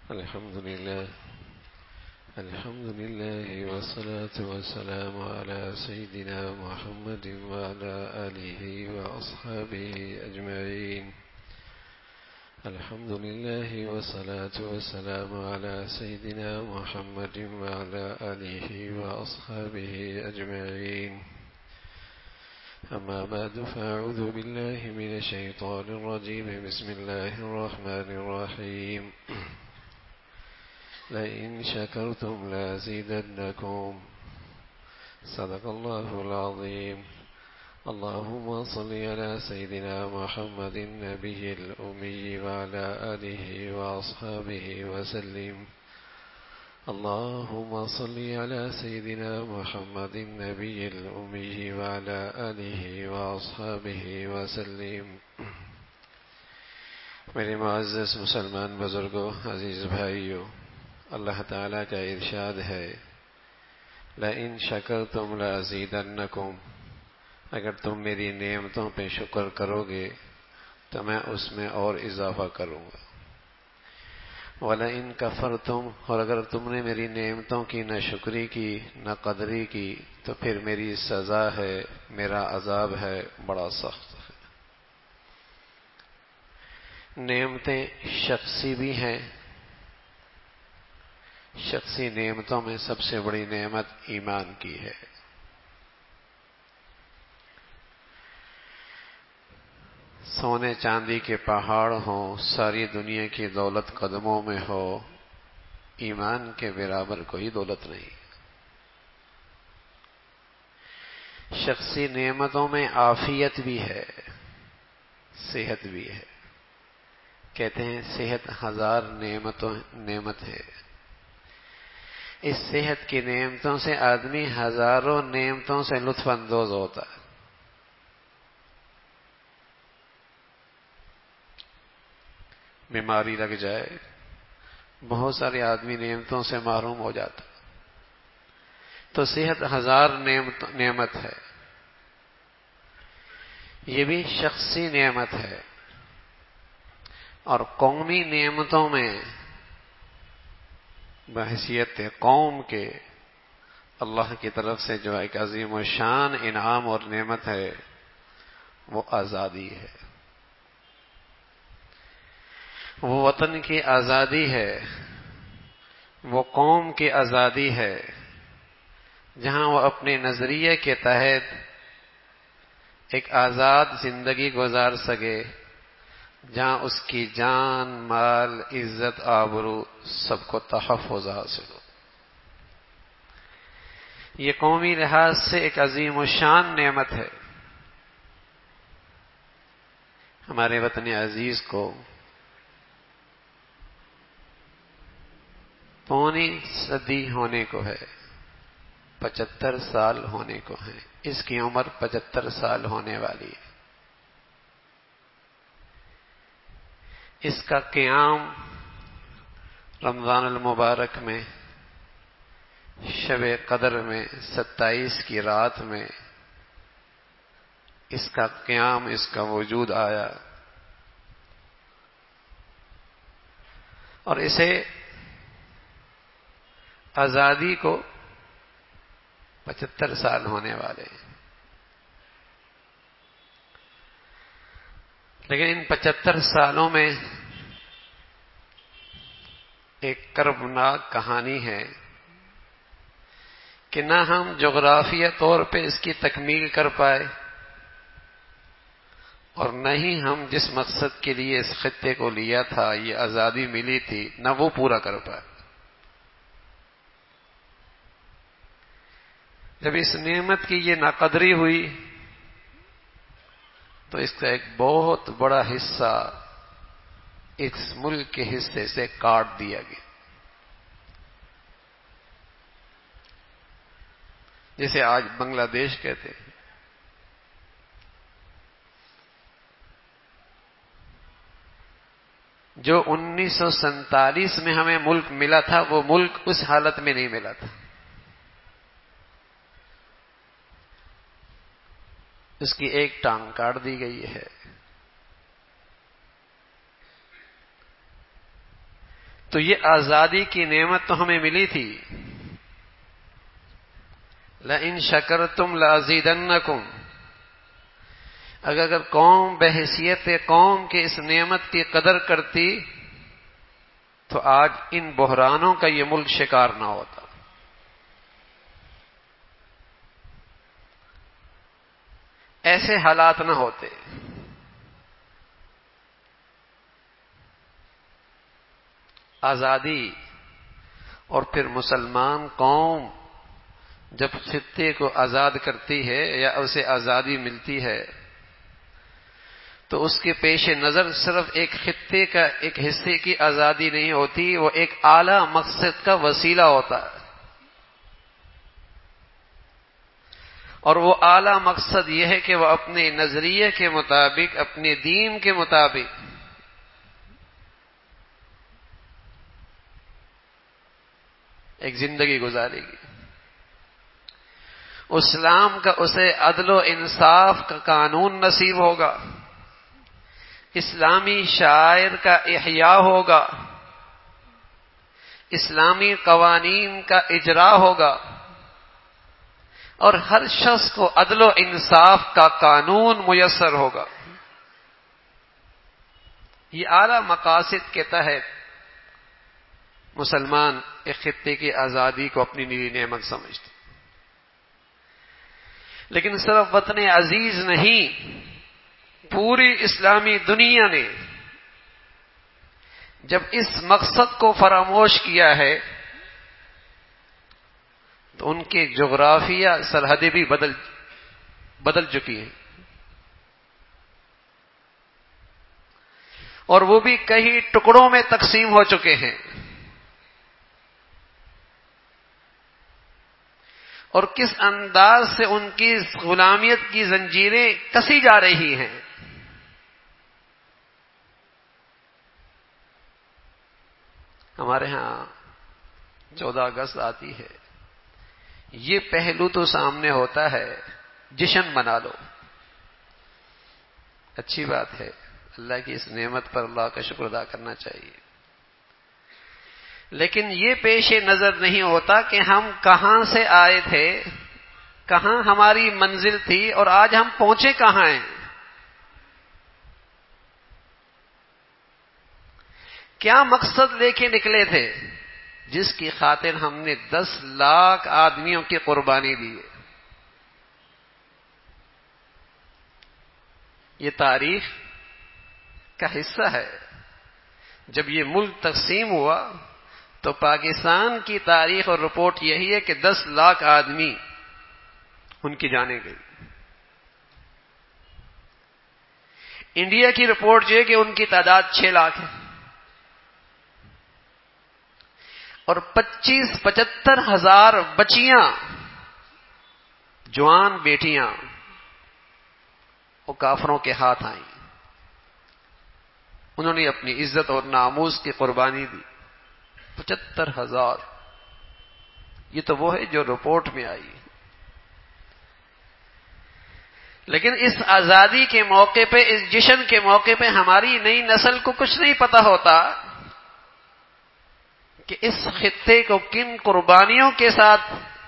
الحمد لله والصلاة والسلام على سيدنا محمد وعلى آله وأصحابه أجمعين. الحمد لله والصلاة والسلام على سيدنا محمد وعلى آله وأصحابه أجمعين. أما بعد، فأعوذ بالله من الشيطان الرجيم. بسم الله الرحمن الرحيم. لئن شكرتم لأزيدنكم. صدق الله العظيم. اللهم صل على سيدنا محمد النبي الأمي وعلى آله وأصحابه وسلم. اللهم صل على سيدنا محمد النبي الأمي وعلى آله وأصحابه وسلم. میرے معزز مسلمان بزرگوں، عزیز بھائیوں، اللہ تعالیٰ کا ارشاد ہے، لئن شکرتم لأزیدنکم، اگر تم میری نعمتوں پہ شکر کرو گے تو میں اس میں اور اضافہ کروں گا. وَلَئِن کَفَرْتُمْ، اور اگر تم نے میری نعمتوں کی نہ شکری کی نہ قدری کی تو پھر میری سزا ہے، میرا عذاب ہے، بڑا سخت ہے. نعمتیں شخصی بھی ہیں. شخصی نعمتوں میں سب سے بڑی نعمت ایمان کی ہے. سونے چاندی کے پہاڑ ہوں، ساری دنیا کی دولت قدموں میں ہو، ایمان کے برابر کوئی دولت نہیں. شخصی نعمتوں میں عافیت بھی ہے، صحت بھی ہے. کہتے ہیں صحت 1000 نعمت ہے. اس صحت کی نعمتوں سے آدمی ہزاروں نعمتوں سے لطف اندوز ہوتا ہے. بیماری لگ جائے، بہت سارے آدمی نعمتوں سے محروم ہو جاتا. تو صحت 1000 نعمت ہے. یہ بھی شخصی نعمت ہے. اور قومی نعمتوں میں بحیثیت قوم کے اللہ کی طرف سے جو ایک عظیم و شان انعام اور نعمت ہے وہ آزادی ہے. وہ وطن کی آزادی ہے، وہ قوم کی آزادی ہے، جہاں وہ اپنے نظریے کے تحت ایک آزاد زندگی گزار سکے، جہاں اس کی جان، مال، عزت، آبرو سب کو تحفظ حاصل ہو. یہ قومی لحاظ سے ایک عظیم و شان نعمت ہے. ہمارے وطن عزیز کو پونی صدی ہونے کو ہے، 75 سال ہونے کو ہے. اس کی عمر 75 سال ہونے والی ہے. اس کا قیام رمضان المبارک میں، شب قدر میں، 27 کی رات میں اس کا قیام، اس کا وجود آیا. اور اسے آزادی کو 75 سال ہونے والے ہیں. لیکن ان 75 سالوں میں ایک کربناک کہانی ہے کہ نہ ہم جغرافیہ طور پہ اس کی تکمیل کر پائے، اور نہ ہی ہم جس مقصد کے لیے اس خطے کو لیا تھا، یہ آزادی ملی تھی، نہ وہ پورا کر پائے. جب اس نعمت کی یہ ناقدری ہوئی تو اس کا ایک بہت بڑا حصہ اس ملک کے حصے سے کاٹ دیا گیا. جسے آج بنگلہ دیش کہتے ہیں. جو 1947 میں ہمیں ملک ملا تھا، وہ ملک اس حالت میں نہیں ملا تھا. اس کی ایک ٹانگ کاٹ دی گئی ہے. تو یہ آزادی کی نعمت تو ہمیں ملی تھی. لَإِن شَكَرْتُمْ لَأَزِيدَنَّكُمْ. اگر قوم بحیثیت قوم کے اس نعمت کی قدر کرتی تو آج ان بحرانوں کا یہ ملک شکار نہ ہوتا. ایسے حالات نہ ہوتے. آزادی اور پھر مسلمان قوم جب خطے کو آزاد کرتی ہے یا اسے آزادی ملتی ہے تو اس کے پیش نظر صرف ایک خطے کا ایک حصے کی آزادی نہیں ہوتی، وہ ایک اعلیٰ مقصد کا وسیلہ ہوتا ہے. اور وہ اعلیٰ مقصد یہ ہے کہ وہ اپنے نظریے کے مطابق، اپنے دین کے مطابق ایک زندگی گزارے گی. اسلام کا اسے عدل و انصاف کا قانون نصیب ہوگا، اسلامی شعائر کا احیاء ہوگا، اسلامی قوانین کا اجرا ہوگا، اور ہر شخص کو عدل و انصاف کا قانون میسر ہوگا. یہ اعلیٰ مقاصد کے تحت مسلمان ایک خطے کی آزادی کو اپنی نری نعمت سمجھتے. لیکن صرف وطن عزیز نہیں، پوری اسلامی دنیا نے جب اس مقصد کو فراموش کیا ہے تو ان کے جغرافیہ سرحدیں بھی بدل چکی ہیں، اور وہ بھی کئی ٹکڑوں میں تقسیم ہو چکے ہیں. اور کس انداز سے ان کی غلامیت کی زنجیریں کسی جا رہی ہیں. ہمارے ہاں 14 اگست آتی ہے، یہ پہلو تو سامنے ہوتا ہے جشن منا لو. اچھی بات ہے، اللہ کی اس نعمت پر اللہ کا شکر ادا کرنا چاہیے. لیکن یہ پیش نظر نہیں ہوتا کہ ہم کہاں سے آئے تھے، کہاں ہماری منزل تھی، اور آج ہم پہنچے کہاں ہیں. کیا مقصد لے کے نکلے تھے جس کی خاطر ہم نے 10 لاکھ آدمیوں کی قربانی دی. یہ تاریخ کا حصہ ہے. جب یہ ملک تقسیم ہوا تو پاکستان کی تاریخ اور رپورٹ یہی ہے کہ 10 لاکھ آدمی ان کی جانیں گئی. انڈیا کی رپورٹ یہ ہے کہ ان کی تعداد 6 لاکھ ہے، اور 25-75 ہزار بچیاں، جوان بیٹیاں وہ کافروں کے ہاتھ آئیں. انہوں نے اپنی عزت اور ناموس کی قربانی دی. 75,000. یہ تو وہ ہے جو رپورٹ میں آئی. لیکن اس آزادی کے موقع پہ، اس جشن کے موقع پہ ہماری نئی نسل کو کچھ نہیں پتا ہوتا کہ اس خطے کو کن قربانیوں کے ساتھ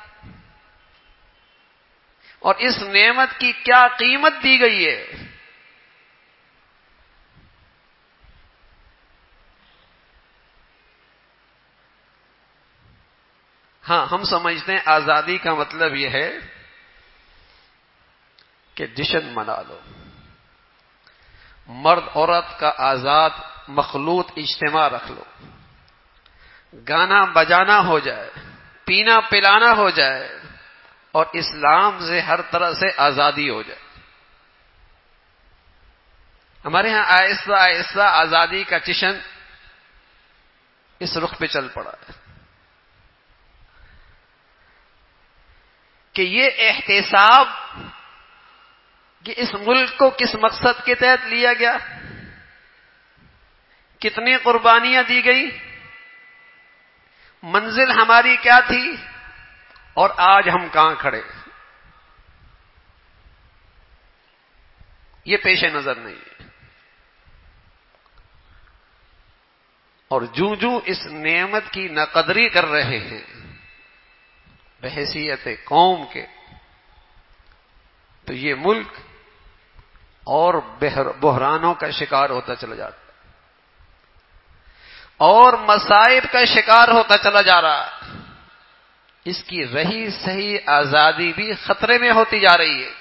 اور اس نعمت کی کیا قیمت دی گئی ہے. ہاں، ہم سمجھتے ہیں آزادی کا مطلب یہ ہے کہ جشن منا لو، مرد عورت کا آزاد مخلوط اجتماع رکھ لو، گانا بجانا ہو جائے، پینا پلانا ہو جائے، اور اسلام سے ہر طرح سے آزادی ہو جائے. ہمارے ہاں آہستہ آہستہ آزادی کا جشن اس رخ پہ چل پڑا ہے کہ یہ احتساب کہ اس ملک کو کس مقصد کے تحت لیا گیا، کتنی قربانیاں دی گئی، منزل ہماری کیا تھی، اور آج ہم کہاں کھڑے، یہ پیش نظر نہیں ہے. اور جوں جوں اس نعمت کی ناقدری کر رہے ہیں بحیثیت قوم کے، تو یہ ملک اور بحرانوں کا شکار ہوتا چلا جاتا اور مصائب کا شکار ہوتا چلا جا رہا ہے. اس کی رہی صحیح آزادی بھی خطرے میں ہوتی جا رہی ہے.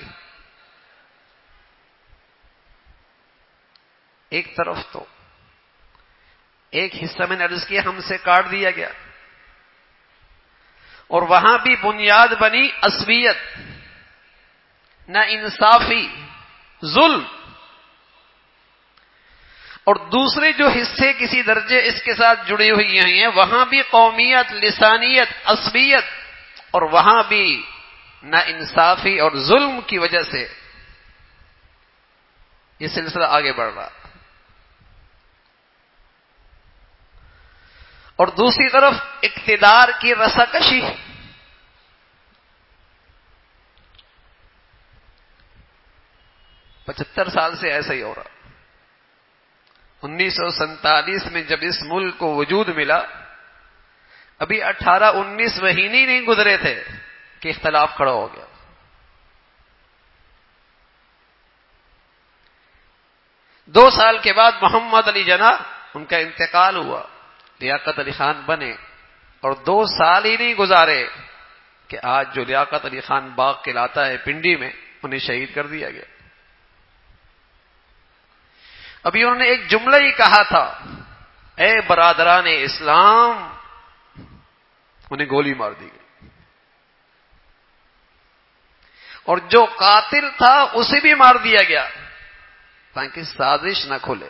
ایک طرف تو ایک حصہ میں نے عرض کیا ہم سے کاٹ دیا گیا، اور وہاں بھی بنیاد بنی عصبیت، نہ انصافی، ظلم. اور دوسرے جو حصے کسی درجے اس کے ساتھ جڑی ہوئی ہیں وہاں بھی قومیت، لسانیت، عصبیت، اور وہاں بھی نہ انصافی اور ظلم کی وجہ سے یہ سلسلہ آگے بڑھ رہا. اور دوسری طرف اقتدار کی رساکشی. پچہتر سال سے ایسا ہی ہو رہا. 1947 میں جب اس ملک کو وجود ملا، ابھی 18-19 مہینے نہیں گزرے تھے کہ اختلاف کھڑا ہو گیا. دو سال کے بعد محمد علی جناح ان کا انتقال ہوا، لیاقت علی خان بنے، اور 2 سال ہی نہیں گزارے کہ آج جو لیاقت علی خان باغ کہلاتا ہے پنڈی میں، انہیں شہید کر دیا گیا. ابھی انہوں نے ایک جملہ ہی کہا تھا، اے برادران اسلام، انہیں گولی مار دی گئی. اور جو قاتل تھا اسے بھی مار دیا گیا تاکہ سازش نہ کھلے.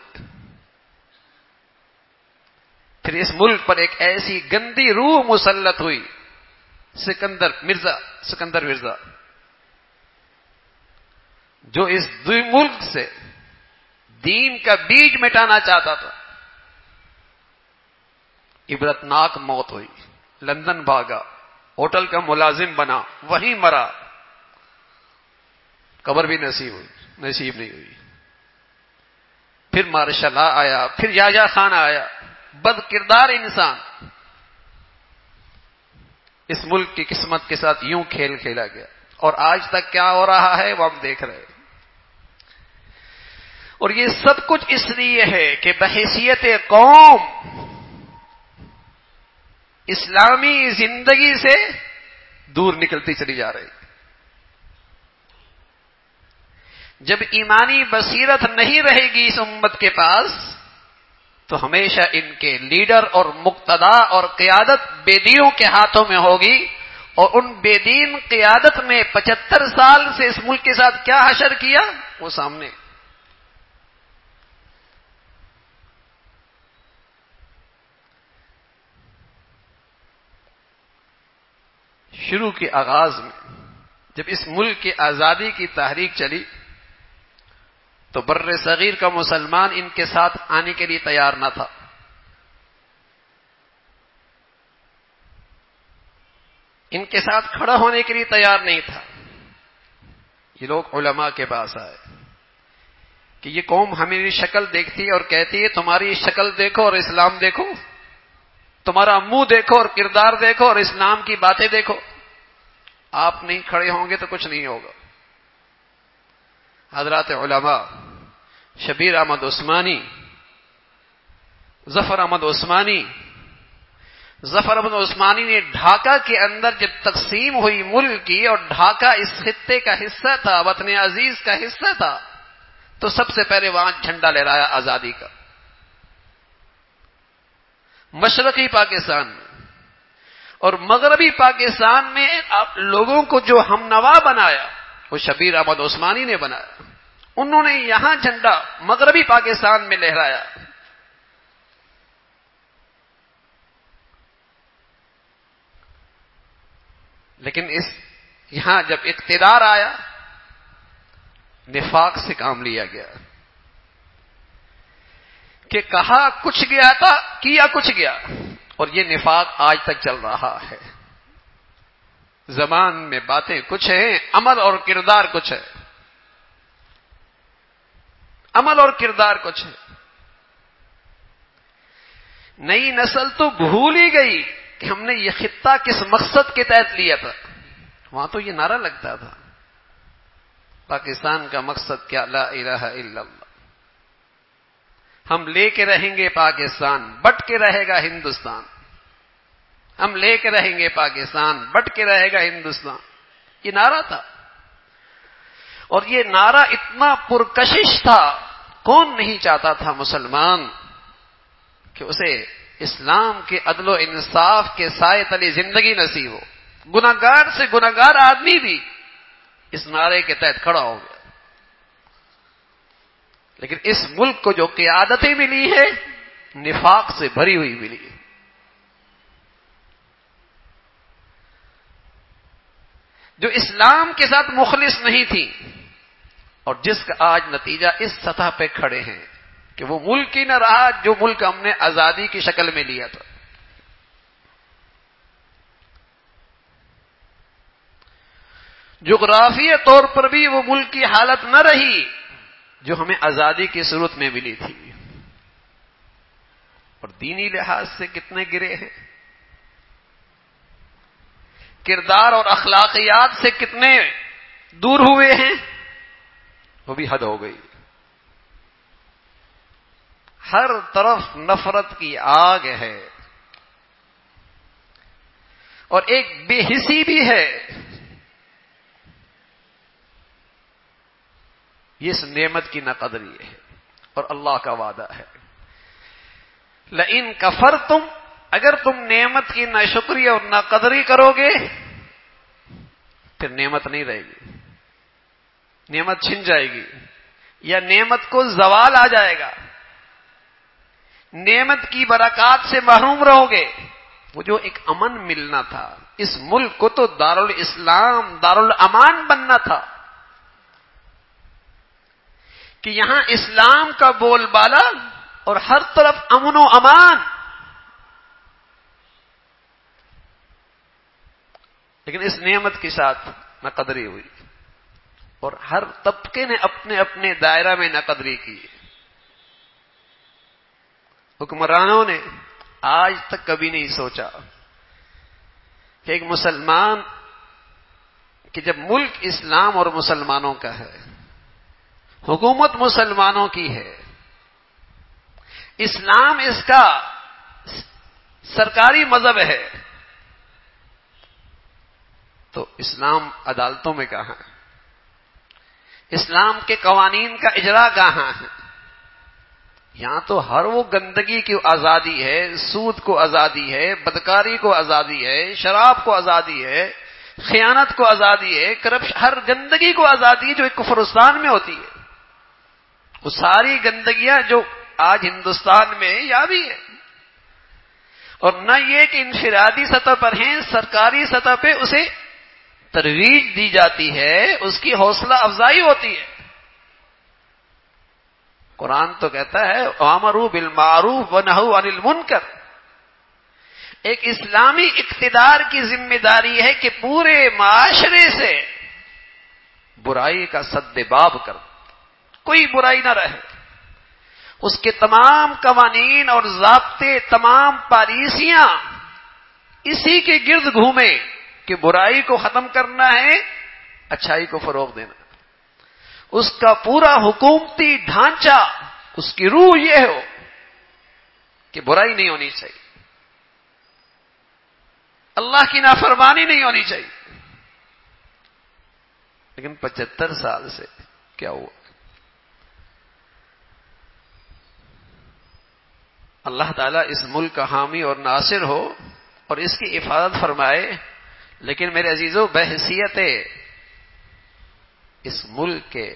پھر اس ملک پر ایک ایسی گندی روح مسلط ہوئی، سکندر مرزا، جو اس ملک سے دین کا بیج مٹانا چاہتا تھا. عبرتناک موت ہوئی، لندن بھاگا، ہوٹل کا ملازم بنا، وہیں مرا، قبر بھی نصیب نہیں ہوئی. پھر مارشل لا آیا، پھر یحییٰ خان آیا، بد کردار انسان. اس ملک کی قسمت کے ساتھ یوں کھیل کھیلا گیا، اور آج تک کیا ہو رہا ہے وہ ہم دیکھ رہے ہیں. اور یہ سب کچھ اس لیے ہے کہ بحیثیت قوم اسلامی زندگی سے دور نکلتی چلی جا رہی. جب ایمانی بصیرت نہیں رہے گی اس امت کے پاس تو ہمیشہ ان کے لیڈر اور مقتدا اور قیادت بے دینوں کے ہاتھوں میں ہوگی. اور ان بے دین قیادت میں 75 سال سے اس ملک کے ساتھ کیا حشر کیا وہ سامنے. شروع کے آغاز میں جب اس ملک کی آزادی کی تحریک چلی تو بر صغیر کا مسلمان ان کے ساتھ آنے کے لیے تیار نہ تھا. ان کے ساتھ کھڑا ہونے کے لیے تیار نہیں تھا. یہ لوگ علماء کے پاس آئے کہ یہ قوم ہماری شکل دیکھتی ہے اور کہتی ہے تمہاری شکل دیکھو اور اسلام دیکھو، تمہارا منہ دیکھو اور کردار دیکھو اور اسلام کی باتیں دیکھو. آپ نہیں کھڑے ہوں گے تو کچھ نہیں ہوگا. حضرات علماء شبیر احمد عثمانی، ظفر احمد عثمانی نے ڈھاکہ کے اندر جب تقسیم ہوئی ملک کی، اور ڈھاکہ اس خطے کا حصہ تھا، وطن عزیز کا حصہ تھا، تو سب سے پہلے وہاں جھنڈا لہرایا آزادی کا. مشرقی پاکستان میں اور مغربی پاکستان میں آپ لوگوں کو جو ہم نوا بنایا وہ شبیر احمد عثمانی نے بنایا. انہوں نے یہاں جھنڈا مغربی پاکستان میں لہرایا. لیکن یہاں جب اقتدار آیا نفاق سے کام لیا گیا کہ کہا کچھ گیا تھا، کیا کچھ گیا، اور یہ نفاق آج تک چل رہا ہے. زبان میں باتیں کچھ ہیں، عمل اور کردار کچھ ہے. عمل اور کردار کچھ ہے. نئی نسل تو بھول ہی گئی کہ ہم نے یہ خطہ کس مقصد کے تحت لیا تھا. وہاں تو یہ نعرہ لگتا تھا پاکستان کا مقصد کیا؟ لا الہ الا اللہ. ہم لے کے رہیں گے پاکستان، بٹ کے رہے گا ہندوستان. ہم لے کے رہیں گے پاکستان، بٹ کے رہے گا ہندوستان. یہ نعرہ تھا، اور یہ نعرہ اتنا پرکشش تھا. کون نہیں چاہتا تھا مسلمان کہ اسے اسلام کے عدل و انصاف کے سائے تلے زندگی نصیب ہو. گناہگار سے گناہگار آدمی بھی اس نعرے کے تحت کھڑا ہو گیا. لیکن اس ملک کو جو قیادتیں ملی ہے نفاق سے بھری ہوئی ملی ہے. جو اسلام کے ساتھ مخلص نہیں تھی، اور جس کا آج نتیجہ اس سطح پہ کھڑے ہیں کہ وہ ملک ہی نہ رہا جو ملک ہم نے آزادی کی شکل میں لیا تھا. جغرافیہ طور پر بھی وہ ملک کی حالت نہ رہی جو ہمیں آزادی کی صورت میں ملی تھی. اور دینی لحاظ سے کتنے گرے ہیں، کردار اور اخلاقیات سے کتنے دور ہوئے ہیں، وہ بھی حد ہو گئی. ہر طرف نفرت کی آگ ہے، اور ایک بے حسی بھی ہے. یہ اس نعمت کی ناقدری ہے، اور اللہ کا وعدہ ہے لئن کفرتم، اگر تم نعمت کی ناشکری اور ناقدری کرو گے پھر نعمت نہیں رہے گی، نعمت چھن جائے گی، یا نعمت کو زوال آ جائے گا، نعمت کی برکات سے محروم رہو گے. وہ جو ایک امن ملنا تھا، اس ملک کو تو دارالاسلام دارالامان بننا تھا کہ یہاں اسلام کا بول بالا اور ہر طرف امن و امان. لیکن اس نعمت کے ساتھ ناقدری ہوئی، اور ہر طبقے نے اپنے اپنے دائرہ میں ناقدری کی. حکمرانوں نے آج تک کبھی نہیں سوچا کہ ایک مسلمان کہ جب ملک اسلام اور مسلمانوں کا ہے، حکومت مسلمانوں کی ہے، اسلام اس کا سرکاری مذہب ہے، تو اسلام عدالتوں میں کہاں ہے؟ اسلام کے قوانین کا اجرا کہاں ہے؟ یہاں تو ہر وہ گندگی کی آزادی ہے، سود کو آزادی ہے، بدکاری کو آزادی ہے، شراب کو آزادی ہے، خیانت کو آزادی ہے، کرپشن، ہر گندگی کو آزادی ہے جو ایک کفرستان میں ہوتی ہے. وہ ساری گندگیاں جو آج ہندوستان میں یا بھی ہے، اور نہ یہ کہ انفرادی سطح پر ہیں، سرکاری سطح پہ اسے ترویج دی جاتی ہے، اس کی حوصلہ افزائی ہوتی ہے. قرآن تو کہتا ہے وَأَمَرُوا بِالْمَعْرُوفِ وَنَهَوْا عَنِ الْمُنکَرِ. ایک اسلامی اقتدار کی ذمہ داری ہے کہ پورے معاشرے سے برائی کا سد باب کر، کوئی برائی نہ رہے. اس کے تمام قوانین اور ضابطے، تمام پالیسیاں اسی کے گرد گھومیں کہ برائی کو ختم کرنا ہے، اچھائی کو فروغ دینا. اس کا پورا حکومتی ڈھانچہ، اس کی روح یہ ہو کہ برائی نہیں ہونی چاہیے، اللہ کی نافرمانی نہیں ہونی چاہیے. لیکن 75 سال سے کیا ہوا؟ اللہ تعالیٰ اس ملک کا حامی اور ناصر ہو اور اس کی حفاظت فرمائے، لیکن میرے عزیزو بحیثیت اس ملک کے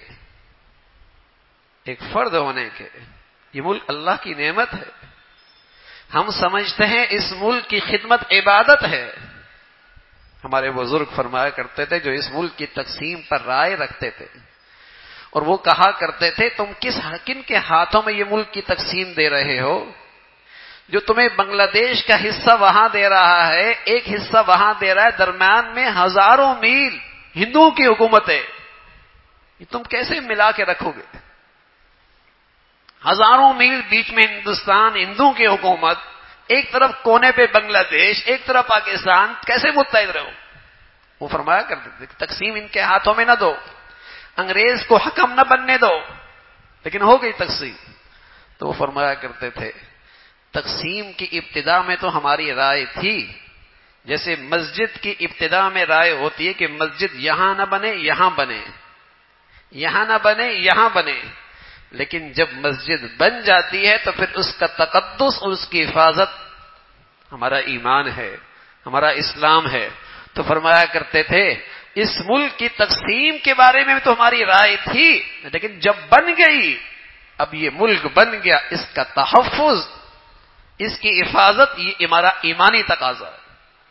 ایک فرد ہونے کے، یہ ملک اللہ کی نعمت ہے. ہم سمجھتے ہیں اس ملک کی خدمت عبادت ہے. ہمارے بزرگ فرمایا کرتے تھے جو اس ملک کی تقسیم پر رائے رکھتے تھے، اور وہ کہا کرتے تھے تم کن کے ہاتھوں میں یہ ملک کی تقسیم دے رہے ہو؟ جو تمہیں بنگلہ دیش کا حصہ وہاں دے رہا ہے، ایک حصہ وہاں دے رہا ہے، درمیان میں ہزاروں میل ہندوؤں کی حکومت ہے، یہ تم کیسے ملا کے رکھو گے؟ ہزاروں میل بیچ میں ہندوستان، ہندوؤں کی حکومت، ایک طرف کونے پہ بنگلہ دیش، ایک طرف پاکستان، کیسے متحد رہو؟ وہ فرمایا کرتے تھے تقسیم ان کے ہاتھوں میں نہ دو، انگریز کو حکم نہ بننے دو، لیکن ہو گئی تقسیم۔ تو وہ فرمایا کرتے تھے تقسیم کی ابتدا میں تو ہماری رائے تھی، جیسے مسجد کی ابتدا میں رائے ہوتی ہے کہ مسجد یہاں نہ بنے یہاں بنے، یہاں نہ بنے یہاں بنے، لیکن جب مسجد بن جاتی ہے تو پھر اس کا تقدس اور اس کی حفاظت ہمارا ایمان ہے، ہمارا اسلام ہے۔ تو فرمایا کرتے تھے اس ملک کی تقسیم کے بارے میں تو ہماری رائے تھی، لیکن جب بن گئی، اب یہ ملک بن گیا، اس کا تحفظ، اس کی حفاظت یہ ہمارا ایمانی تقاضا ہے،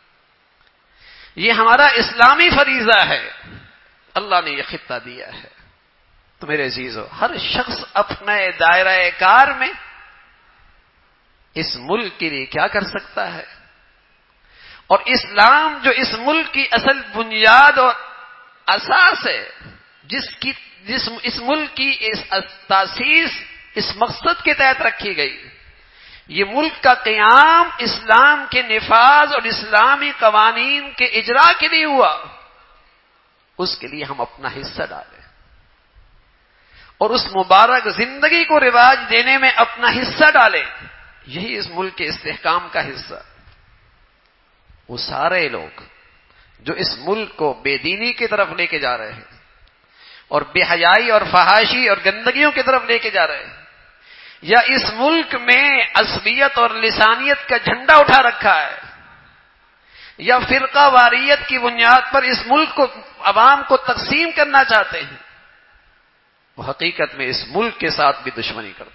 یہ ہمارا اسلامی فریضہ ہے، اللہ نے یہ خطہ دیا ہے۔ تو میرے عزیزو، ہر شخص اپنے دائرہ کار میں اس ملک کے لیے کیا کر سکتا ہے، اور اسلام جو اس ملک کی اصل بنیاد اور اساس ہے، اس ملک کی اس تاسیس اس مقصد کے تحت رکھی گئی، یہ ملک کا قیام اسلام کے نفاذ اور اسلامی قوانین کے اجرا کے لیے ہوا، اس کے لیے ہم اپنا حصہ ڈالیں اور اس مبارک زندگی کو رواج دینے میں اپنا حصہ ڈالیں، یہی اس ملک کے استحکام کا حصہ۔ وہ سارے لوگ جو اس ملک کو بے دینی کی طرف لے کے جا رہے ہیں اور بے حیائی اور فحاشی اور گندگیوں کی طرف لے کے جا رہے ہیں، یا اس ملک میں عصبیت اور لسانیت کا جھنڈا اٹھا رکھا ہے، یا فرقہ واریت کی بنیاد پر اس ملک کو عوام کو تقسیم کرنا چاہتے ہیں، وہ حقیقت میں اس ملک کے ساتھ بھی دشمنی کرتے ہیں،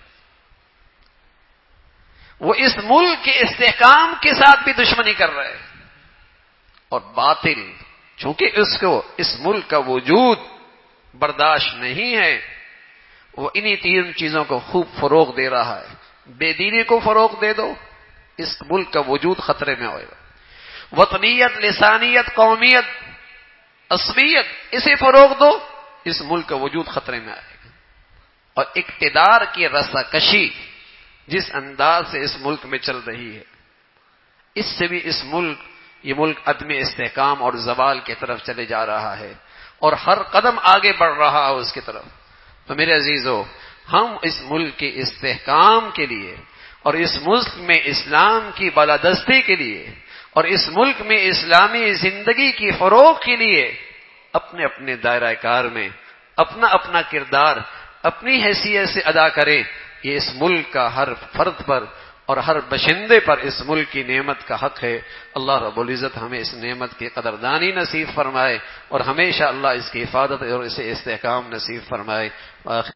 وہ اس ملک کے استحکام کے ساتھ بھی دشمنی کر رہے ہیں، اور باطل چونکہ اس کو اس ملک کا وجود برداشت نہیں ہے، وہ انہی تین چیزوں کو خوب فروغ دے رہا ہے۔ بے دینی کو فروغ دے دو، اس ملک کا وجود خطرے میں ہوئے گا۔ وطنیت، لسانیت، قومیت، عصبیت، اسے فروغ دو، اس ملک کا وجود خطرے میں آئے گا۔ اور اقتدار کی رساکشی جس انداز سے اس ملک میں چل رہی ہے، اس سے بھی یہ ملک عدم استحکام اور زوال کی طرف چلے جا رہا ہے، اور ہر قدم آگے بڑھ رہا ہے اس کی طرف۔ تو میرے عزیزو، ہم اس ملک کے استحکام کے لیے اور اس ملک میں اسلام کی بالادستی کے لیے اور اس ملک میں اسلامی زندگی کی فروغ کے لیے اپنے اپنے دائرہ کار میں اپنا اپنا کردار اپنی حیثیت سے ادا کریں۔ یہ اس ملک کا ہر فرد پر اور ہر باشندے پر اس ملک کی نعمت کا حق ہے۔ اللہ رب العزت ہمیں اس نعمت کی قدردانی نصیب فرمائے اور ہمیشہ اللہ اس کی حفاظت اور اسے استحکام نصیب فرمائے۔